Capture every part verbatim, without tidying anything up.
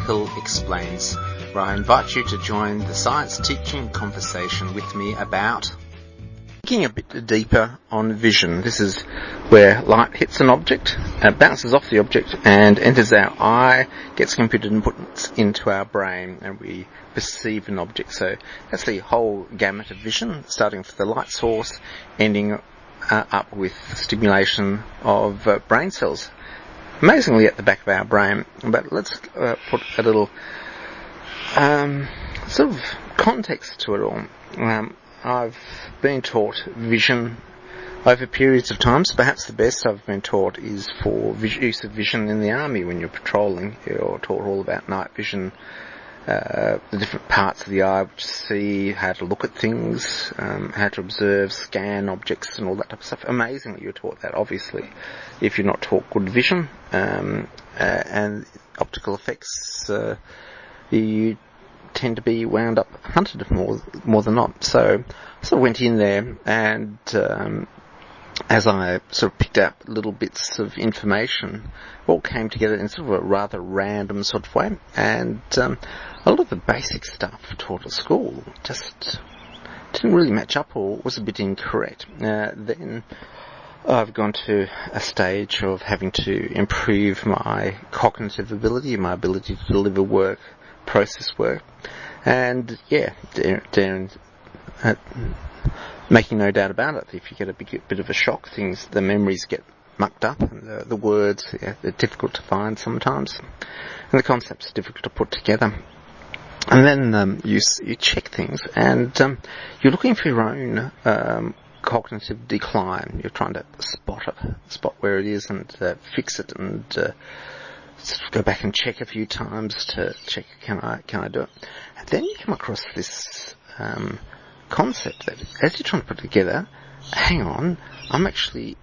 Michael Explains, where I invite you to join the science teaching conversation with me about thinking a bit deeper on vision. This is where light hits an object, uh, bounces off the object and enters our eye, gets computed and put into our brain, and we perceive an object. So that's the whole gamut of vision, starting from the light source, ending uh, up with stimulation of uh, brain cells, amazingly at the back of our brain. But let's uh, put a little um, sort of context to it all. Um, I've been taught vision over periods of times. Perhaps the best I've been taught is for use of vision in the army when you're patrolling. You're taught all about night vision, uh, the different parts of the eye which see, how to look at things, um, how to observe, scan objects and all that type of stuff. Amazingly you're taught that, obviously, if you're not taught good vision, um, uh, and optical effects, uh, you tend to be wound up hunted more more than not. So I sort of went in there, and um, as I sort of picked up little bits of information, all came together in sort of a rather random sort of way, and um, a lot of the basic stuff taught at school just didn't really match up or was a bit incorrect. Uh, then I've gone to a stage of having to improve my cognitive ability, my ability to deliver work, process work, and yeah, Darren, uh, making no doubt about it, if you get a big, bit of a shock, things, the memories get mucked up, and the, the words, yeah, they're difficult to find sometimes, and the concepts are difficult to put together. And then um, you you check things, and um, you're looking for your own um, cognitive decline. You're trying to spot it, spot where it is, and uh, fix it, and uh, go back and check a few times to check, can I can I do it? And then you come across this um, concept that as you're trying to put it together, hang on, I'm actually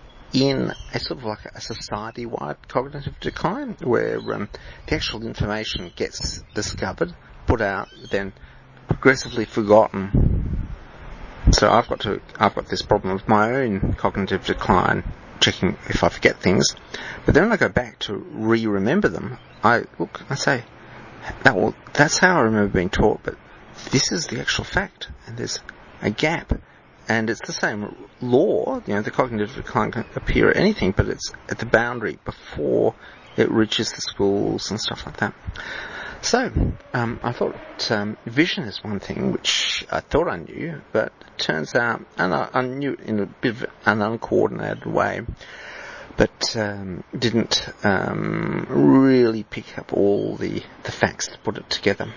in a sort of like a society-wide cognitive decline, where um, the actual information gets discovered, put out, then progressively forgotten. So I've got to I've got this problem of my own cognitive decline, checking if I forget things. But then when I go back to re-remember them, I look, I say, that, well, that's how I remember being taught, but this is the actual fact, and there's a gap. And it's the same law, you know, the cognitive decline can appear at anything, but it's at the boundary before it reaches the schools and stuff like that. So, um, I thought um, vision is one thing which I thought I knew, but it turns out, and I, I knew it in a bit of an uncoordinated way, but um, didn't um, really pick up all the, the facts to put it together.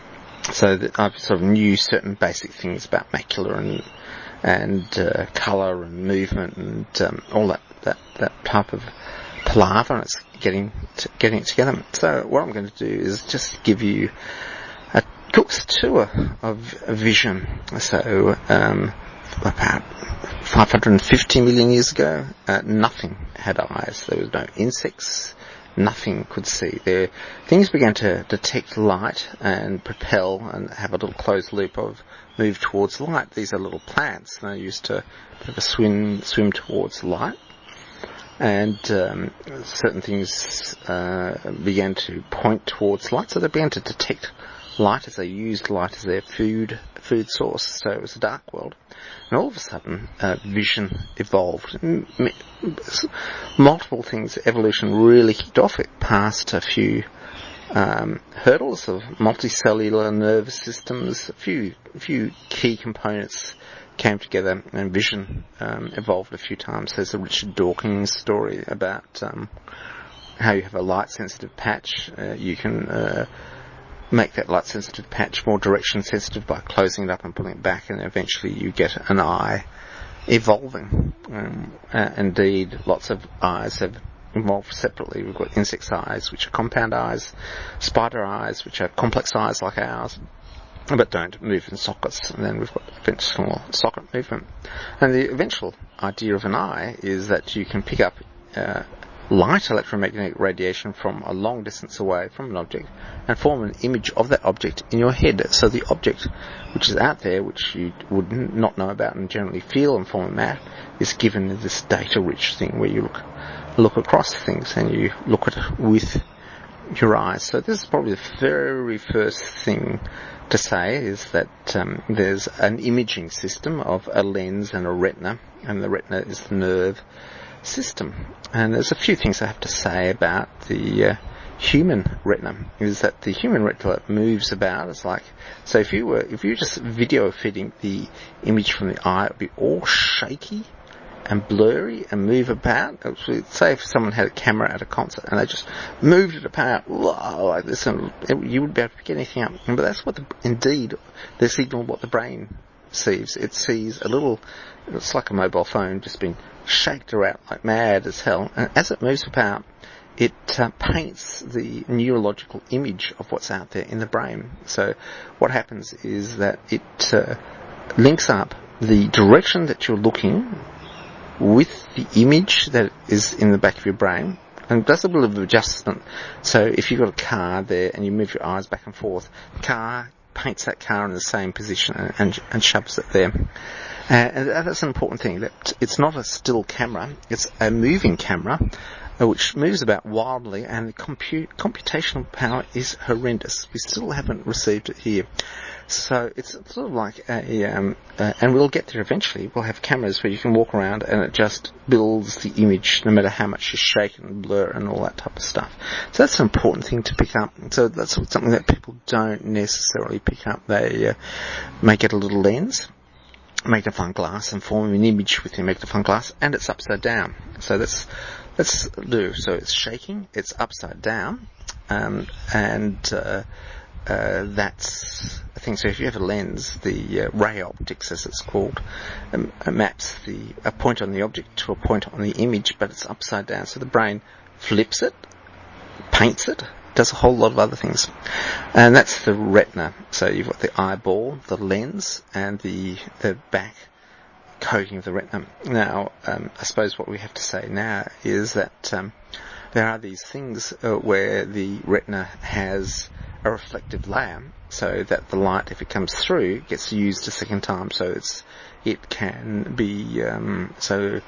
So that I sort of knew certain basic things about macula and and uh, colour and movement and um, all that, that, that type of palaver, and it's getting to, getting it together. So what I'm going to do is just give you a Cook's tour of vision. So um, about five hundred fifty million years ago, uh, nothing had eyes. There was no insects. Nothing could see. There, things began to detect light and propel and have a little closed loop of move towards light. These are little plants. They're used to sort of swim swim towards light. And um, certain things uh, began to point towards light, so they began to detect light as they used light as their food food source. So it was a dark world, and all of a sudden, uh, vision evolved. M- m- multiple things. Evolution really kicked off. It passed a few um, hurdles of multicellular nervous systems. A few a few key components came together, and vision um, evolved a few times. There's a Richard Dawkins story about um, how you have a light-sensitive patch. Uh, you can uh, make that light-sensitive patch more direction-sensitive by closing it up and pulling it back, and eventually you get an eye evolving. Um, uh, indeed, lots of eyes have evolved separately. We've got insect eyes, which are compound eyes, spider eyes, which are complex eyes like ours, but don't move in sockets, and then we've got eventual socket movement. And the eventual idea of an eye is that you can pick up uh, light electromagnetic radiation from a long distance away from an object and form an image of that object in your head. So the object which is out there, which you would n- not know about and generally feel and form a map, is given this data-rich thing where you look look across things and you look at it with your eyes. So this is probably the very first thing to say, is that um, there's an imaging system of a lens and a retina, and the retina is the nerve system. And there's a few things I have to say about the uh, human retina, is that the human retina moves about. It's like, so if you were, if you were just video feeding the image from the eye, it would be all shaky and blurry and move about. Say if someone had a camera at a concert and they just moved it about, whoa, like this, and it, you wouldn't be able to pick anything up. But that's what the, indeed, the signal what the brain sees. It sees a little, it's like a mobile phone just being shaked around like mad as hell. And as it moves about, it uh, paints the neurological image of what's out there in the brain. So what happens is that it uh, links up the direction that you're looking with the image that is in the back of your brain, and does a bit of adjustment. So if you've got a car there and you move your eyes back and forth, the car paints that car in the same position and, and, and shoves it there. Uh, and that's an important thing, that it's not a still camera, it's a moving camera, uh, which moves about wildly, and the compute, computational power is horrendous. We still haven't received it here. So it's sort of like a, um, uh, and we'll get there eventually. We'll have cameras where you can walk around and it just builds the image no matter how much you shake and blur and all that type of stuff. So that's an important thing to pick up. So that's something that people don't necessarily pick up. They uh, may get a little lens, magnifying glass, and form an image with the magnifying glass, and it's upside down. So that's, let's do. So it's shaking, it's upside down, um, and, uh, Uh, that's a thing. So if you have a lens, the uh, ray optics, as it's called, um, maps the a point on the object to a point on the image, but it's upside down. So the brain flips it, paints it, does a whole lot of other things, and that's the retina. So you've got the eyeball, the lens, and the the back coating of the retina. Now, um, I suppose what we have to say now is that um, there are these things uh, where the retina has a reflective layer, so that the light, if it comes through, gets used a second time. So it's it can be um, so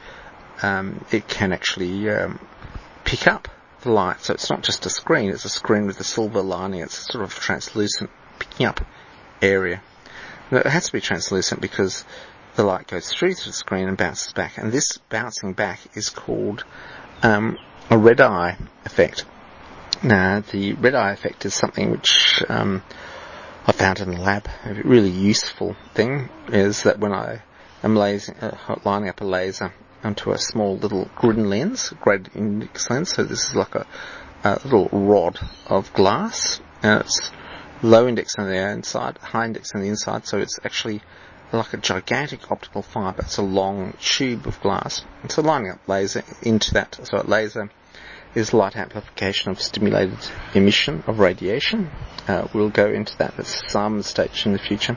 um, it can actually um, pick up the light. So it's not just a screen; it's a screen with a silver lining. It's a sort of translucent picking up area. Now, it has to be translucent because the light goes through the screen and bounces back, and this bouncing back is called um, a red eye effect. Now, the red eye effect is something which um, I found in the lab. A really useful thing is that when I am lasing, uh, lining up a laser onto a small little grid lens, graded index lens, so this is like a, a little rod of glass, and it's low index on the outside, high index on the inside, so it's actually like a gigantic optical fibre. It's a long tube of glass. And so lining up laser into that, so a laser is light amplification of stimulated emission of radiation. Uh, we'll go into that at some stage in the future.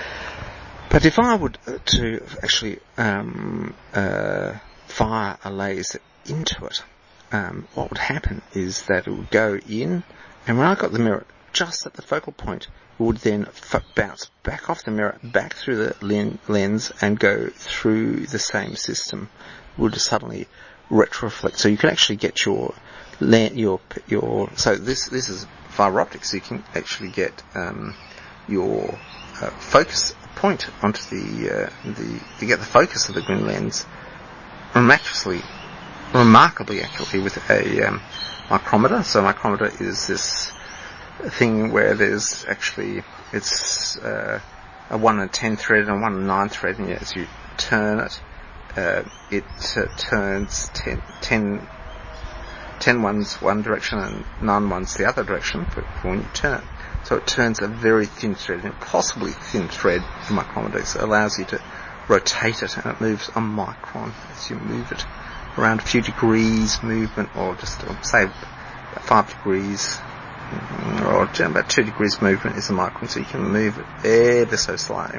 But if I would uh, to actually um, uh, fire a laser into it, um, what would happen is that it would go in, and when I got the mirror just at the focal point, it would then f- bounce back off the mirror, back through the len- lens, and go through the same system. It would suddenly retroflect. So you can actually get your your your so this this is fibre optics. So you can actually get um, your uh, focus point onto the uh, the you get the focus of the green lens remarkably remarkably accurately with a um, micrometer. So a micrometer is this thing where there's actually it's uh, a one and ten thread and a one and nine thread, and as you turn it, uh, it uh, turns ten, ten, ten ones one direction and nine ones the other direction for, for when you turn it. So it turns a very thin thread, an impossibly thin thread, the micrometer. So it allows you to rotate it, and it moves a micron as you move it around a few degrees movement, or just or say five degrees, or about two degrees movement is a micron, so you can move it ever so slightly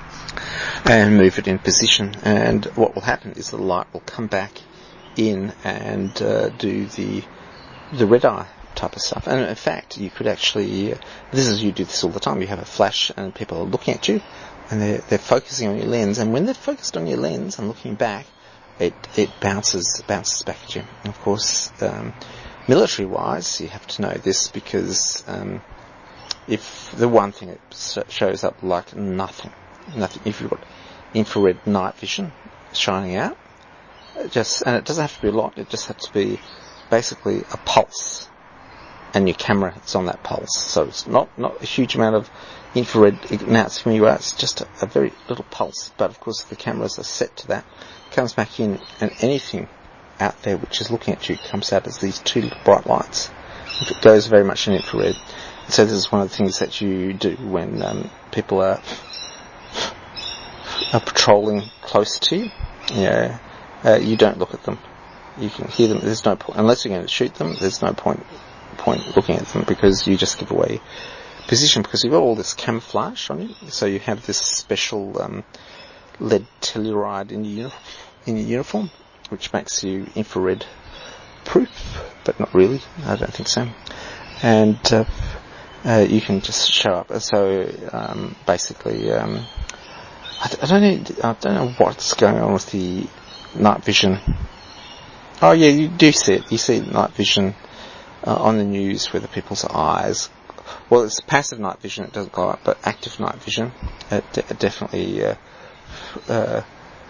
and move it in position. And what will happen is the light will come back in and uh, do the the red eye type of stuff. And in fact, you could actually, uh, this is, you do this all the time, you have a flash and people are looking at you and they're, they're focusing on your lens, and when they're focused on your lens and looking back, it, it bounces bounces back at you. And of course, um, military-wise, you have to know this because um, if the one thing that shows up like nothing, nothing, if you've got infrared night vision shining out, it just, and it doesn't have to be a lot, it just has to be basically a pulse, and your camera is on that pulse. So it's not, not a huge amount of infrared ignites from you out, it's just a, a very little pulse, but of course the cameras are set to that, comes back in, and anything out there which is looking at you comes out as these two little bright lights. It goes very much in infrared. So this is one of the things that you do when um, people are, are patrolling close to you. You know, uh, you don't look at them. You can hear them. There's no point, unless you're going to shoot them, there's no point point looking at them, because you just give away position, because you've got all this camouflage on you. So you have this special um, lead telluride in your, in your uniform, which makes you infrared proof, but not really. I don't think so. And uh, uh, you can just show up. So um, basically, um, I, I don't know. I don't know what's going on with the night vision. Oh yeah, you do see it. You see night vision uh, on the news where the people's eyes. Well, it's passive night vision. It doesn't go up, but active night vision, it, de- it definitely uh, uh,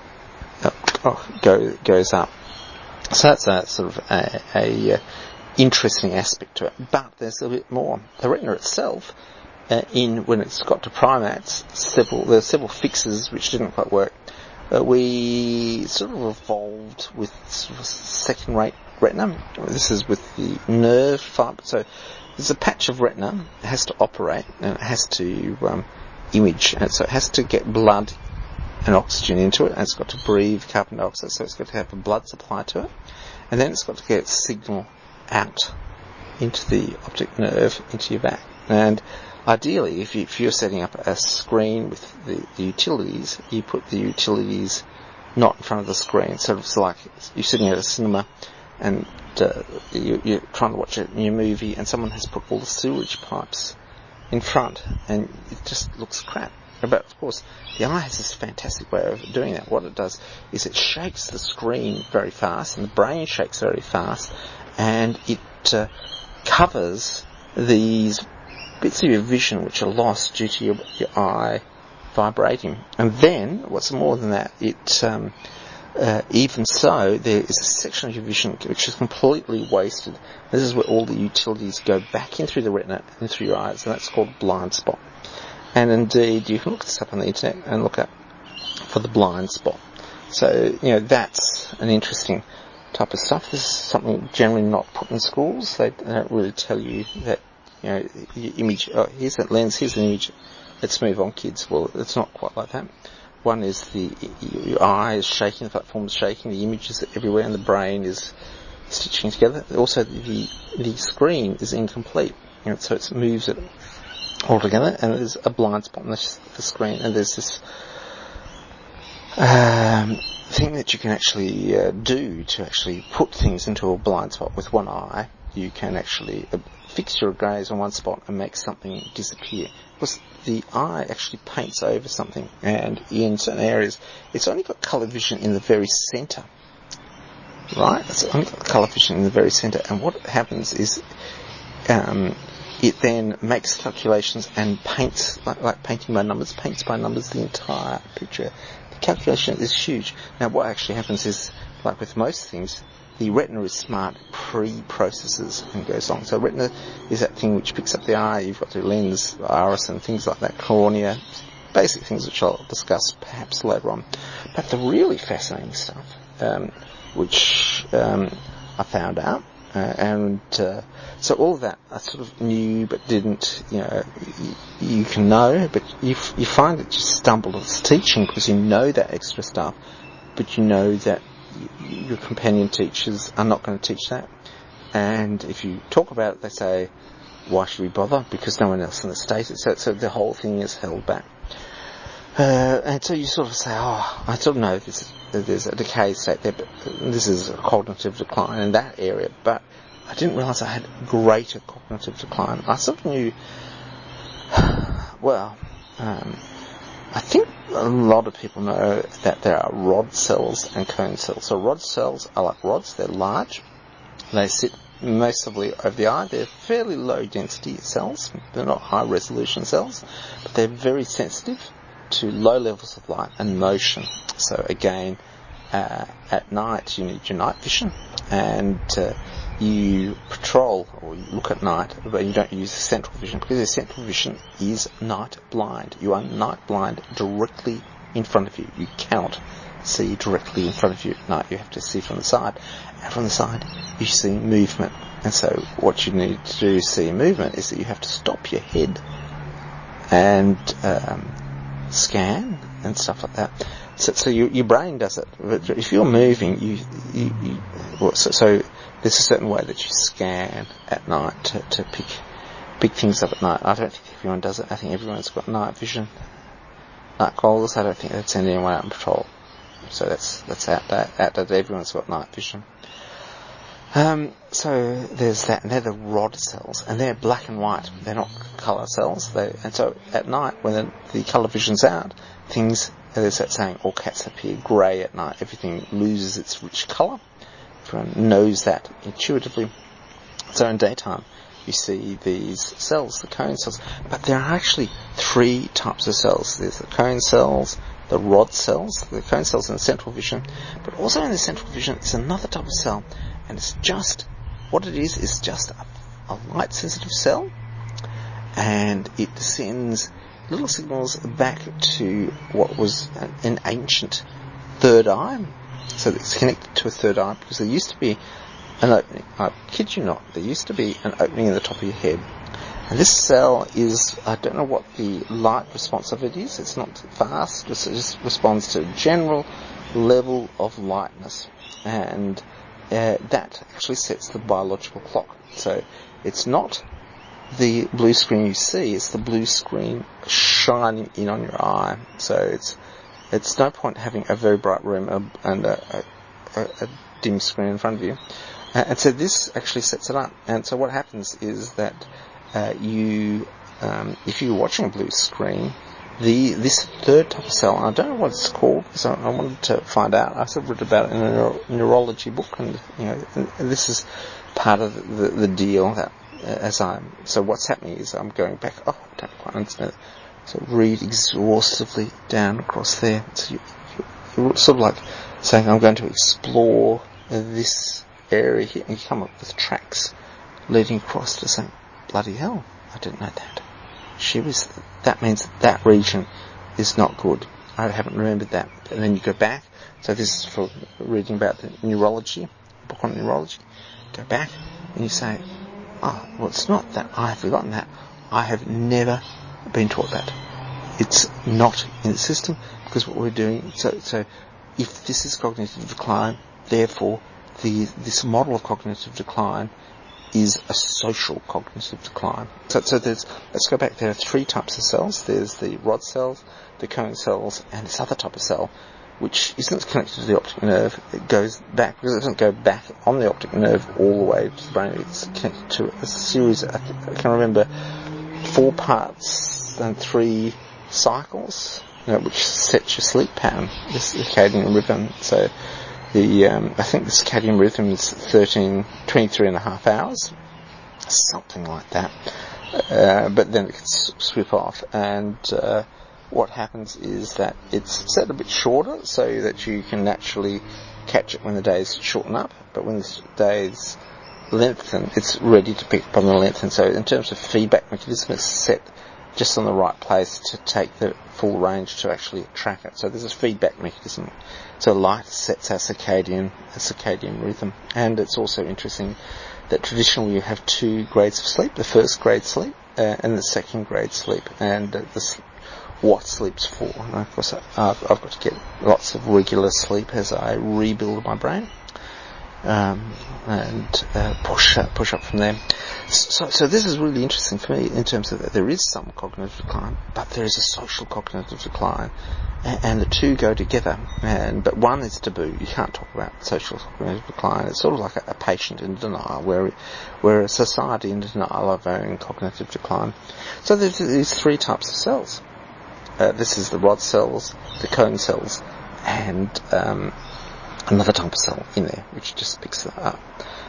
oh, go, goes up. So that's a sort of a, a uh, interesting aspect to it. But there's a bit more. The retina itself, uh, in when it's got to primates, several there are several fixes which didn't quite work. Uh, we sort of evolved with sort of second-rate retina. This is with the nerve fibre. So there's a patch of retina. It has to operate and it has to um, image. And so it has to get blood and oxygen into it, and it's got to breathe carbon dioxide, so it's got to have a blood supply to it, and then it's got to get signal out into the optic nerve, into your back. And ideally, if, you, if you're setting up a screen with the, the utilities, you put the utilities not in front of the screen. So it's like you're sitting at a cinema and uh, you, you're trying to watch a new movie, and someone has put all the sewage pipes in front, and it just looks crap. But of course, the eye has this fantastic way of doing that. What it does is it shakes the screen very fast, and the brain shakes very fast, and it uh, covers these bits of your vision which are lost due to your, your eye vibrating. And then, what's more than that, it um, uh, even so, there is a section of your vision which is completely wasted. This is where all the utilities go back in through the retina and through your eyes, and that's called blind spot. And indeed, you can look this up on the internet and look up for the blind spot. So, you know, that's an interesting type of stuff. This is something generally not put in schools. They don't really tell you that, you know, your image, oh, here's that lens, here's an image, let's move on, kids. Well, it's not quite like that. One is the, your eye is shaking, the platform is shaking, the image is everywhere, and the brain is stitching together. Also, the, the screen is incomplete, you know, so it moves it altogether, and there's a blind spot on the, the screen, and there's this um, thing that you can actually uh, do to actually put things into a blind spot with one eye. You can actually uh, fix your gaze on one spot and make something disappear. Because the eye actually paints over something, and in certain areas, it's only got colour vision in the very centre. Right? It's only got colour vision in the very centre, and what happens is um, it then makes calculations and paints, like, like painting by numbers, paints by numbers the entire picture. The calculation is huge. Now what actually happens is, like with most things, the retina is smart, pre-processes and goes on. So retina is that thing which picks up the eye, you've got the lens, the iris and things like that, cornea, basic things which I'll discuss perhaps later on. But the really fascinating stuff, um, which um, I found out, Uh, and uh, so all of that I sort of knew but didn't, you know, you, you can know, but you, f- you find it just stumbled as teaching, because you know that extra stuff, but you know that y- your companion teachers are not going to teach that. And if you talk about it, they say, why should we bother? Because no one else in the state is. So, so the whole thing is held back. Uh, and so you sort of say, oh, I sort of know this, there's a decay state there, but this is a cognitive decline in that area, but I didn't realise I had greater cognitive decline. I sort of knew, well, um, I think a lot of people know that there are rod cells and cone cells. So rod cells are like rods, they're large, they sit mostly over the eye. They're fairly low density cells. They're not high resolution cells, but they're very sensitive to low levels of light and motion. So again, uh, at night you need your night vision, and uh, you patrol or you look at night, but you don't use the central vision, because the central vision is night blind. You are night blind directly in front of you. You cannot see directly in front of you at night. You have to see from the side, and from the side you see movement. And so what you need to do to see movement is that you have to stop your head and um, scan and stuff like that. So, so you, your brain does it. But if you're moving, you, you, you well, so, so there's a certain way that you scan at night to, to pick pick things up at night. I don't think everyone does it. I think everyone's got night vision, night goggles. I don't think they'd send anyone out on patrol. So that's that's out there. Out there, everyone's got night vision. Um, so there's that, and they're the rod cells, and they're black and white. They're not colour cells. They, and so at night, when the, the colour vision's out, things, there's that saying, all cats appear grey at night. Everything loses its rich colour. Everyone knows that intuitively. So in daytime, you see these cells, the cone cells, but there are actually three types of cells. There's the cone cells, the rod cells, the cone cells in the central vision, but also in the central vision is another type of cell, and it's just, what it is, is just a, a light sensitive cell, and it sends little signals back to what was an, an ancient third eye. So it's connected to a third eye, because there used to be an opening, I kid you not, there used to be an opening in the top of your head. And this cell is, I don't know what the light response of it is, it's not fast, it just responds to a general level of lightness. And uh, that actually sets the biological clock. So it's not the blue screen you see, it's the blue screen shining in on your eye. So it's it's no point having a very bright room and a, a, a dim screen in front of you. Uh, and so this actually sets it up. And so what happens is that uh, you, um, if you're watching a blue screen, the this third type of cell, and I don't know what it's called, because I, I wanted to find out. I sort of read about it in a neuro- neurology book, and you know, and, and this is part of the, the, the deal. That uh, as I'm, so what's happening is I'm going back. Oh, I don't quite understand it. So read exhaustively down across there. So you, you're sort of like saying, I'm going to explore this area here, and you come up with tracks leading across to saying, bloody hell, I didn't know that. She was, that means that, that region is not good. I haven't remembered that. And then you go back. So this is for reading about the neurology, book on neurology. Go back and you say, oh, well, it's not that I have forgotten that. I have never been taught that. It's not in the system, because what we're doing, so, so if this is cognitive decline, therefore the, this model of cognitive decline is a social cognitive decline. So, so there's, let's go back, there are three types of cells. There's the rod cells, the cone cells, and this other type of cell, which isn't connected to the optic nerve. It goes back, because it doesn't go back on the optic nerve all the way to the brain. It's connected to a series, I, th- I can remember, four parts and three cycles, you know, which sets your sleep pattern, the circadian rhythm. So the um, I think the circadian rhythm is thirteen, twenty-three and a half hours, something like that. Uh, but then it can swip off, and uh, what happens is that it's set a bit shorter so that you can naturally catch it when the days shorten up, but when the days lengthen, it's ready to pick up on the length. And so in terms of feedback mechanism, it's set just on the right place to take the full range to actually track it. So there's a feedback mechanism. So light sets our circadian, a circadian rhythm. And it's also interesting that traditionally you have two grades of sleep, the first grade sleep uh, and the second grade sleep. And uh, this, what sleep's for. And of course I've, I've got to get lots of regular sleep as I rebuild my brain. Um, and uh, push up, push up from there. So, so this is really interesting for me in terms of that there is some cognitive decline, but there is a social cognitive decline, and, and the two go together. And but one is taboo. You can't talk about social cognitive decline. It's sort of like a, a patient in denial, where where a society in denial of our own cognitive decline. So there's these three types of cells. Uh, this is the rod cells, the cone cells, and um, another type of cell in there, which just picks that up.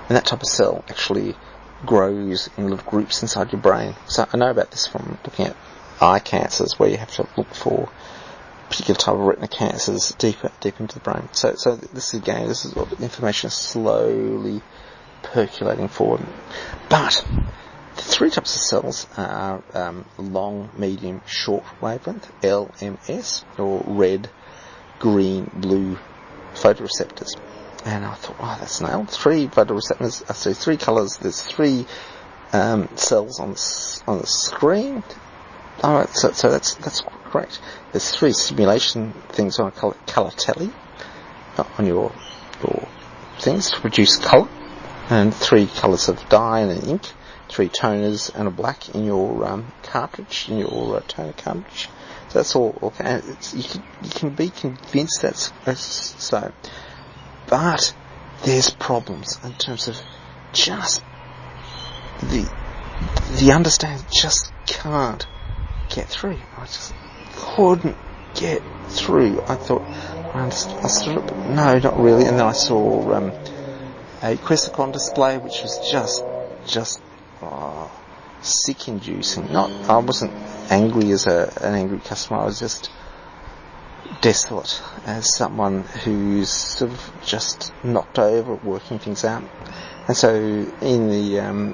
and that type of cell actually grows in little groups inside your brain. So I know about this from looking at eye cancers, where you have to look for particular type of retina cancers deeper, deep into the brain. So, so this is again, this is information slowly percolating forward. But the three types of cells are um, long, medium, short wavelength, L M S, or red, green, blue photoreceptors. And I thought, oh, that's nailed. Three photoreceptors, I see three colours, there's three um, cells on the, on the screen. Alright, so, so that's, that's great. There's three simulation things on a colour, colour tally on your, your things to produce colour, and three colours of dye and an ink, three toners and a black in your um, cartridge, in your uh, toner cartridge. So that's all okay. And it's, you can you can be convinced that's, that's so, but there's problems in terms of just the the understanding just can't get through. I just couldn't get through. I thought I understood it, but no, not really. And then I saw um, a Questacon display, which was just just oh, sick-inducing. Not, I wasn't angry as a an angry customer. I was just desolate as someone who's sort of just knocked over at working things out. And so in the um,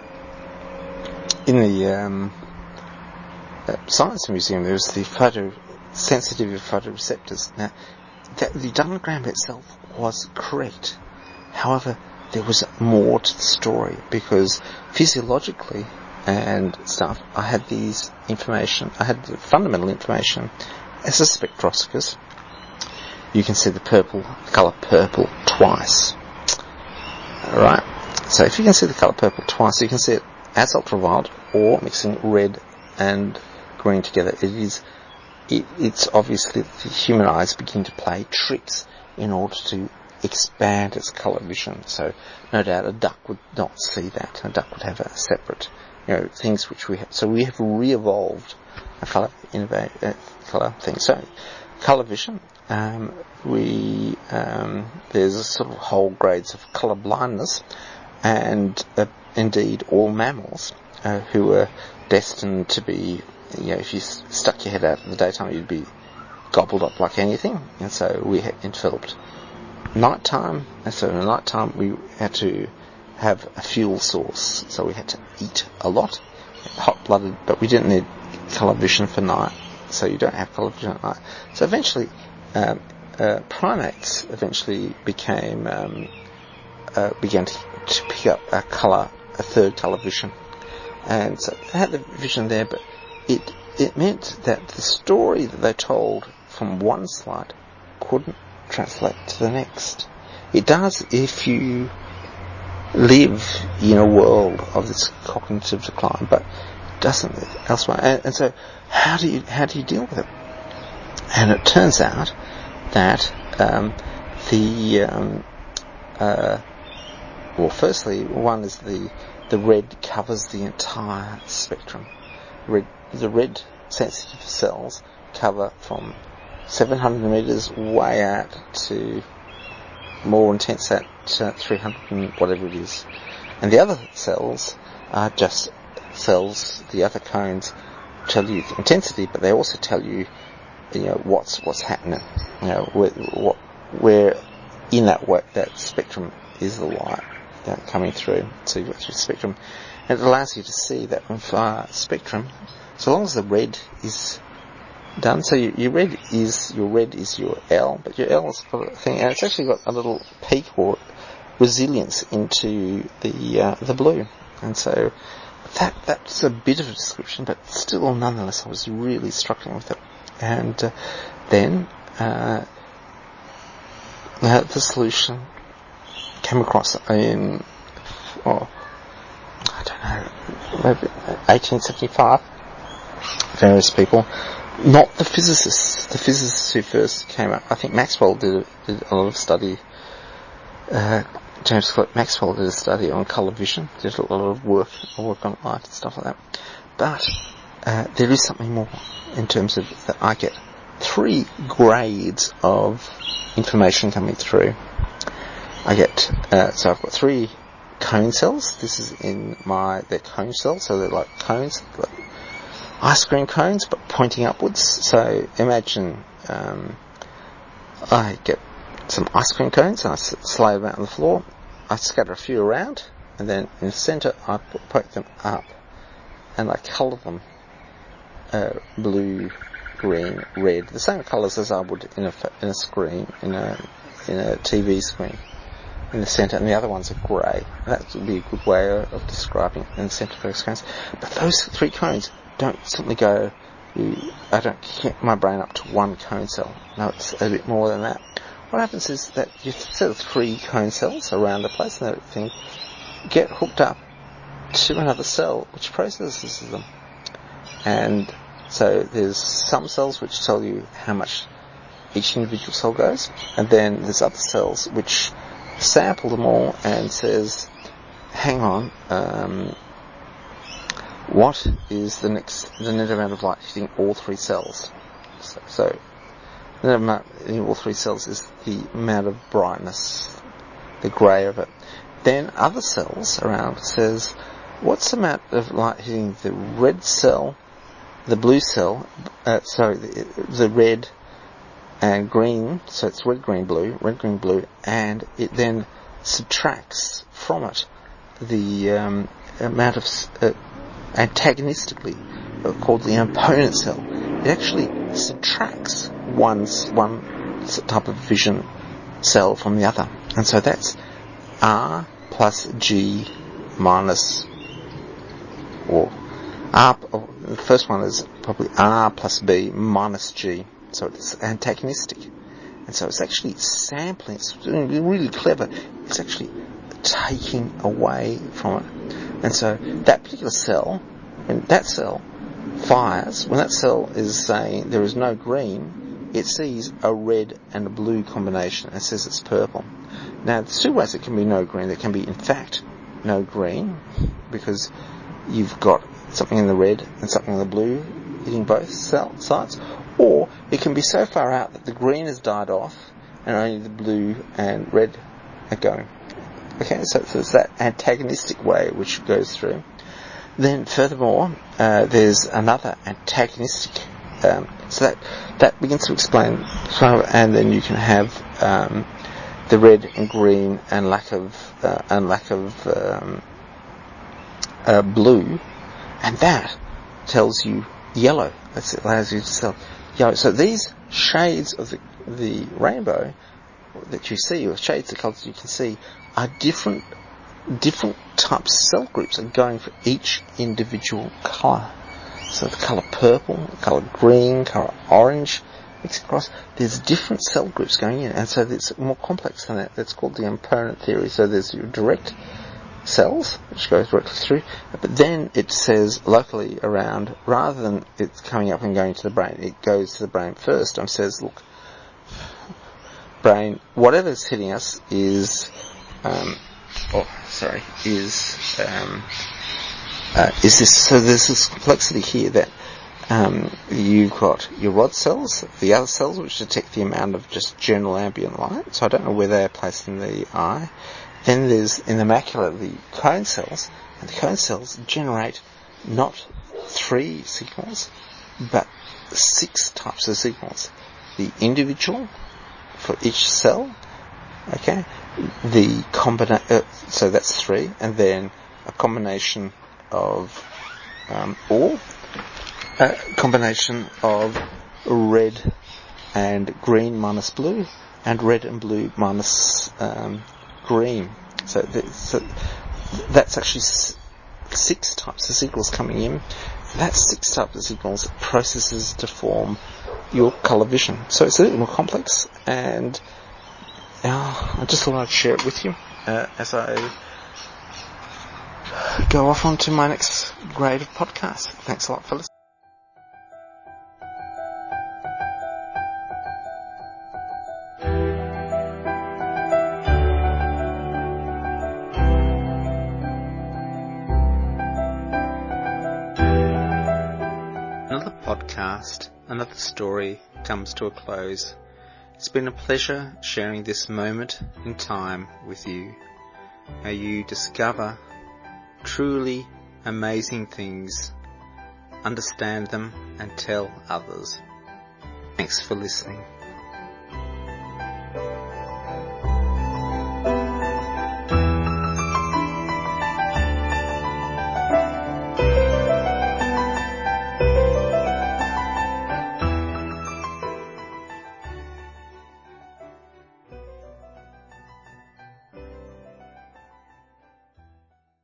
in the um, uh, Science Museum, there was the photosensitivity of photoreceptors. Now, that, the diagram itself was correct. However, there was more to the story, because physiologically and stuff, I had these information, I had the fundamental information as a spectroscopist. You can see the purple, the colour purple twice. Alright, so if you can see the colour purple twice, you can see it as ultraviolet or mixing red and green together. It is, it, it's obviously the human eyes begin to play tricks in order to expand its colour vision. So no doubt a duck would not see that. A duck would have a separate, you know, things which we have. So we have re-evolved a colour innovate uh, colour thing. So colour vision. Um, we um, there's a sort of whole grades of colour blindness, and uh, indeed all mammals uh, who are destined to be, you know, if you s- stuck your head out in the daytime, you'd be gobbled up like anything. And so we had developed nighttime, and so in the nighttime we had to have a fuel source, so we had to eat a lot, hot-blooded, but we didn't need colour vision for night, so you don't have colour vision at night. So eventually, um, uh, primates eventually became, um, uh, began to, to pick up a colour, a third colour vision, and so they had the vision there, but it, it meant that the story that they told from one slide couldn't translate to the next. It does if you live in a world of this cognitive decline, but doesn't elsewhere. And, and so, how do you how do you deal with it? And it turns out that um, the um, uh, well, firstly, one is the the red covers the entire spectrum. Red, the red sensitive cells cover from seven hundred meters way out to more intense at uh, three hundred and whatever it is. And the other cells are just cells, the other cones tell you the intensity, but they also tell you, you know, what's what's happening. You know, where, what, where in that way, that spectrum is the light uh, coming through. So you go through the spectrum, and it allows you to see that entire spectrum, so long as the red is done. So your, your red is your red is your L, but your L is got a thing, and it's actually got a little peak or resilience into the uh, the blue. And so that that's a bit of a description, but still, nonetheless, I was really struggling with it. And uh, then uh, uh, the solution came across in, oh, I don't know, maybe eighteen seventy-five. Various people. Not the physicists. The physicists who first came up. I think Maxwell did, did a lot of study. Uh, James Clerk Maxwell did a study on colour vision. Did a lot of work, work on light and stuff like that. But uh, there is something more in terms of that. I get three grades of information coming through. I get uh, so I've got three cone cells. This is in my, they're cone cells, so they're like cones, like ice cream cones, but pointing upwards. So imagine um, I get some ice cream cones and I slay them out on the floor. I scatter a few around, and then in the centre I poke them up, and I colour them uh, blue, green, red, the same colours as I would in a in a screen, in a in a T V screen, in the centre, and the other ones are grey. That would be a good way of describing it in the centre of those cones. But those three cones don't simply go. You, I don't get my brain up to one cone cell. No, it's a bit more than that. What happens is that you set of three cone cells around the place, and everything get hooked up to another cell which processes them. And so there's some cells which tell you how much each individual cell goes, and then there's other cells which sample them all and says, hang on, um, what is the next, the net amount of light hitting all three cells? So, so the net amount hitting all three cells is the amount of brightness, the grey of it. Then other cells around says, what's the amount of light hitting the red cell, the blue cell, uh, sorry, the, the red and green, so it's red, green, blue, red, green, blue, and it then subtracts from it the um, amount of, uh, antagonistically, uh, called the opponent cell. It actually subtracts one, one type of vision cell from the other. And so that's R plus G minus, or R, or the first one is probably R plus B minus G. So it's antagonistic. And so it's actually sampling, it's really clever. It's actually taking away from it. And so that particular cell, when that cell fires, when that cell is saying there is no green, it sees a red and a blue combination and says it's purple. Now, there's two ways it can be no green. There can be, in fact, no green, because you've got something in the red and something in the blue hitting both cell sides. Or it can be so far out that the green has died off and only the blue and red are going. Okay, so, so it's that antagonistic way which goes through. Then furthermore, uh, there's another antagonistic, um, so that, that begins to explain, so, and then you can have um, the red and green and lack of, uh, and lack of um, uh, blue, and that tells you yellow. That's it, allows you to tell yellow. So these shades of the, the rainbow that you see, or shades of colours you can see, are different different types of cell groups are going for each individual colour. So the colour purple, the colour green, colour orange, mixed across. There's different cell groups going in, and so it's more complex than that. That's called the opponent theory. So there's your direct cells, which goes directly through, but then it says locally around, rather than it coming up and going to the brain, it goes to the brain first and says, look, brain, whatever's hitting us is, um, oh, sorry, is, um, uh, is this, so there's this complexity here that, um, you've got your rod cells, the other cells which detect the amount of just general ambient light, so I don't know where they're placed in the eye. Then there's, in the macula, the cone cells, and the cone cells generate not three signals, but six types of signals. The individual for each cell, okay, the combina- uh, so that's three, and then a combination of, um, or a combination of red and green minus blue, and red and blue minus, um, green. So, the, so that's actually s- six types of signals coming in. That six types of signals processes to form your colour vision. So it's a little more complex, and uh, I just thought I'd share it with you uh, as I go off onto my next grade of podcast. Thanks a lot for listening. Another podcast, another story comes to a close. It's been a pleasure sharing this moment in time with you. May you discover truly amazing things, understand them and tell others. Thanks for listening.